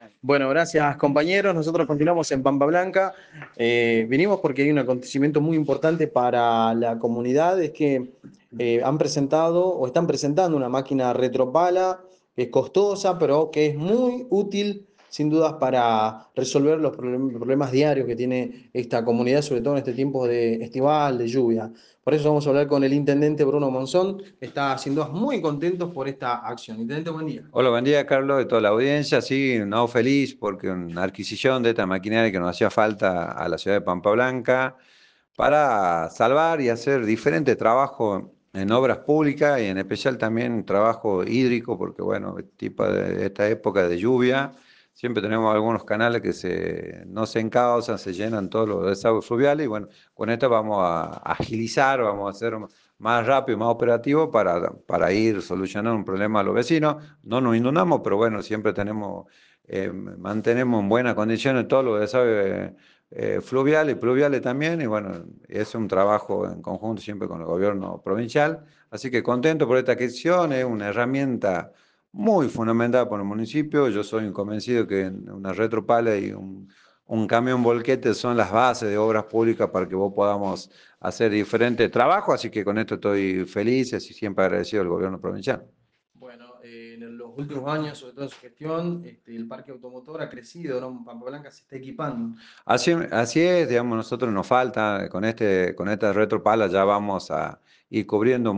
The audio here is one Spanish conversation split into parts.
Bueno, gracias compañeros. Nosotros continuamos en Pampa Blanca. Vinimos porque hay un acontecimiento muy importante para la comunidad. Es que han presentado o están presentando una máquina retropala que es costosa, pero que es muy útil sin dudas para resolver los problemas diarios que tiene esta comunidad, sobre todo en este tiempo de estival, de lluvia. Por eso vamos a hablar con el intendente Bruno Monzón, que está sin dudas muy contentos por esta acción. Intendente, buen día. Hola, buen día, Carlos, y toda la audiencia. Sí, no feliz porque una adquisición de esta maquinaria que nos hacía falta a la ciudad de Pampa Blanca para salvar y hacer diferente trabajo en obras públicas y en especial también trabajo hídrico, porque bueno, tipo de esta época de lluvia, siempre tenemos algunos canales que no se encausan, se llenan todos los desagües fluviales y bueno, con esto vamos a agilizar, vamos a hacer más rápido, más operativo para ir solucionando un problema a los vecinos. No nos inundamos, pero bueno, siempre mantenemos en buenas condiciones todos los desagües fluviales y pluviales también, y bueno, es un trabajo en conjunto siempre con el gobierno provincial, así que contento por esta adquisición, es una herramienta muy fundamental para el municipio. Yo soy convencido que una retropala y un camión volquete son las bases de obras públicas para que vos podamos hacer diferentes trabajos, así que con esto estoy feliz y siempre agradecido al gobierno provincial. Bueno, en los últimos años, sobre todo en su gestión, el parque automotor ha crecido, ¿no? Pampa Blanca se está equipando. Así es, digamos, nosotros nos falta, con esta retropala ya vamos a ir cubriendo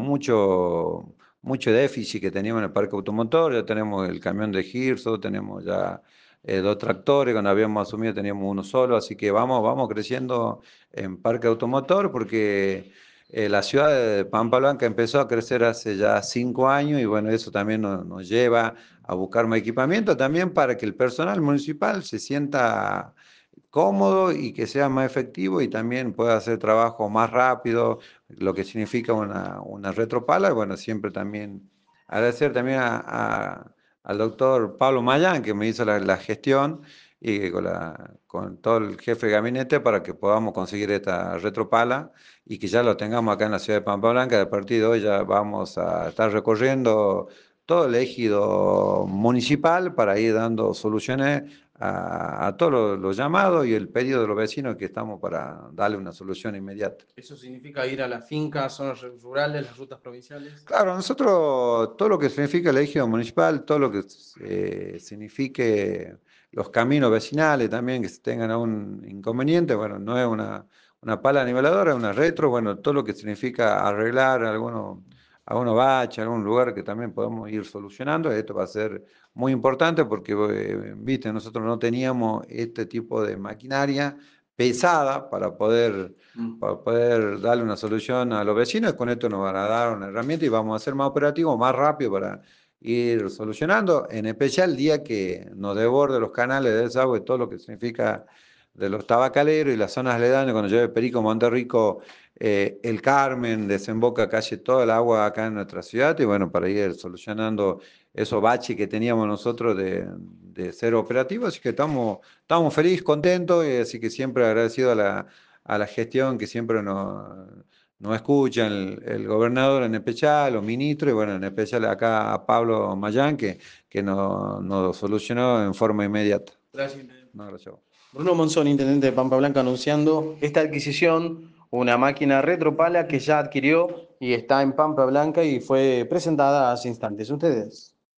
mucho déficit que teníamos en el parque automotor. Ya tenemos el camión de Girso, tenemos ya dos tractores, cuando habíamos asumido teníamos uno solo, así que vamos creciendo en parque automotor porque la ciudad de Pampa Blanca empezó a crecer hace ya 5 años y bueno, eso también nos lleva a buscar más equipamiento también para que el personal municipal se sienta cómodo y que sea más efectivo y también pueda hacer trabajo más rápido, lo que significa una retropala. Bueno, siempre también agradecer también al doctor Pablo Mayán, que me hizo la gestión y que con todo el jefe de gabinete para que podamos conseguir esta retropala y que ya lo tengamos acá en la ciudad de Pampa Blanca. A partir de hoy ya vamos a estar recorriendo todo el ejido municipal para ir dando soluciones a todos los llamados y el pedido de los vecinos que estamos para darle una solución inmediata. Eso significa ir a las fincas, zonas rurales, las rutas provinciales. Claro, nosotros todo lo que significa el ejido municipal, todo lo que signifique los caminos vecinales también que tengan algún inconveniente, bueno, no es una pala niveladora, es una retro, bueno, todo lo que significa arreglar algunos baches, algún lugar que también podemos ir solucionando, esto va a ser muy importante porque, viste, nosotros no teníamos este tipo de maquinaria pesada para poder darle una solución a los vecinos. Con esto nos van a dar una herramienta y vamos a ser más operativos, más rápido para ir solucionando, en especial el día que nos desborde los canales de desagüe, todo lo que significa de los tabacaleros y las zonas aledañas, cuando llueve Perico, Monterrico, el Carmen, desemboca casi toda el agua acá en nuestra ciudad, y bueno, para ir solucionando esos baches que teníamos nosotros de ser operativos, así que estamos felices, contentos, y así que siempre agradecido a la gestión que siempre nos escuchan, el gobernador en especial, los ministros, y bueno, en especial acá a Pablo Mayán, que nos solucionó en forma inmediata. Gracias, intendente. No, gracias a vos. Bruno Monzón, intendente de Pampa Blanca, anunciando esta adquisición, una máquina retropala que ya adquirió y está en Pampa Blanca y fue presentada hace instantes. Ustedes.